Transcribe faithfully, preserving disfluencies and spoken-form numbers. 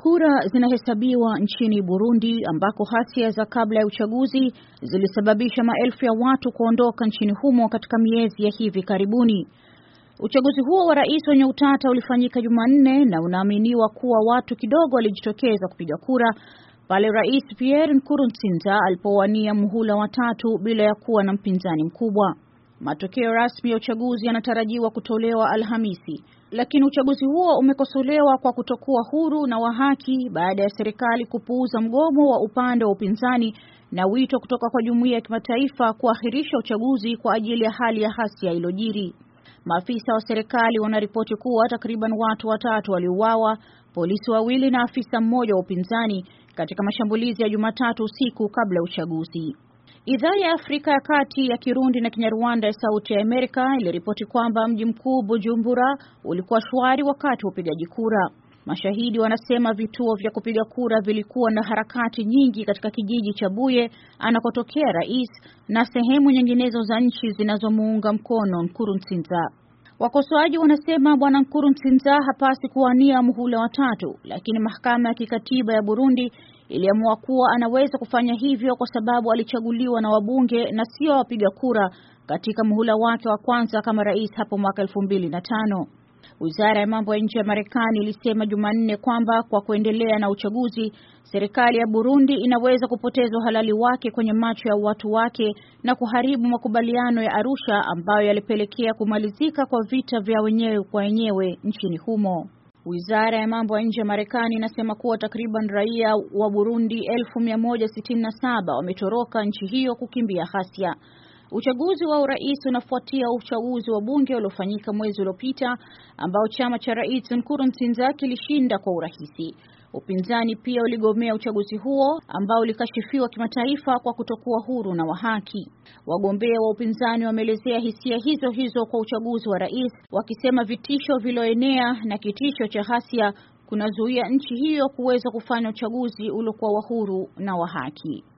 Kura zinahesabiwa nchini Burundi ambako ghasia za kabla ya uchaguzi zilisababisha maelfu ya watu kuondoka nchini humo katika miezi ya hivi karibuni. Uchaguzi huo wa rais wenye utata ulifanyika Jumanne na unaaminiwa kuwa watu kidogo walijitokeza kupiga kura pale Rais Pierre Nkurunziza alipowania muhula wa tatu bila ya kuwa na mpinzani mkubwa. Matokeo rasmi ya uchaguzi yanatarajiwa kutolewa Alhamisi, lakini uchaguzi huo umekosolewa kwa kutokuwa huru na wa haki baada ya serikali kupuuza mgomo wa upande wa upinzani na wito kutoka kwa jumuiya ya kimataifa kuahirisha uchaguzi kwa ajili ya hali ya ghasia iliyojiri. Maafisa wa serikali wanaripoti kuwa takriban watu watatu waliuawa, polisi wawili na afisa mmoja wa upinzani katika mashambulizi ya Jumatatu usiku kabla ya uchaguzi. Idhaa ya Afrika ya Kati ya Kirundi na Kinyarwanda ya Sauti ya Amerika iliripoti kwamba mji mkuu Bujumbura ulikuwa shwari wakati wa upigaji kura. Mashahidi wanasema vituo vya kupiga kura vilikuwa na harakati nyingi katika kijiji cha Buye anakotokea rais na sehemu nyinginezo za nchi zinazomuunga mkono Nkurunziza. Wakosoaji wanasema bwana Nkurunziza hapasi kuwania muhula wa tatu, lakini mahakama ya kikatiba ya Burundi iliamua kuwa anaweza kufanya hivyo kwa sababu alichaguliwa na wabunge na sio wapiga kura katika muhula wake wa kwanza kama rais hapo mwaka elfu mbili na tano. Wizara ya mambo ya nje ya Marekani ilisema Jumanne kwamba kwa kuendelea na uchaguzi, serikali ya Burundi inaweza kupoteza uhalali wake kwenye macho ya watu wake na kuharibu makubaliano ya Arusha ambayo yalipelekea kumalizika kwa vita vya wenyewe kwa wenyewe nchini humo. Wizara ya mambo ya nje ya Marekani inasema kuwa takriban raia wa Burundi elfu mia moja sitini na saba wametoroka nchi hiyo kukimbia ghasia. Uchaguzi wa urais unafuatia uchaguzi wa bunge uliofanyika mwezi uliopita ambao chama cha Rais Nkurunziza kilishinda kwa urahisi. Upinzani pia uligomea uchaguzi huo ambao ulikashifiwa kimataifa kwa kutokuwa huru na wa haki. Wagombea wa upinzani wameelezea hisia hizo hizo kwa uchaguzi wa rais, wakisema vitisho vilioenea na kitisho cha ghasia kunazuia nchi hiyo kuweza kufanya uchaguzi uliokuwa wa huru na wa haki.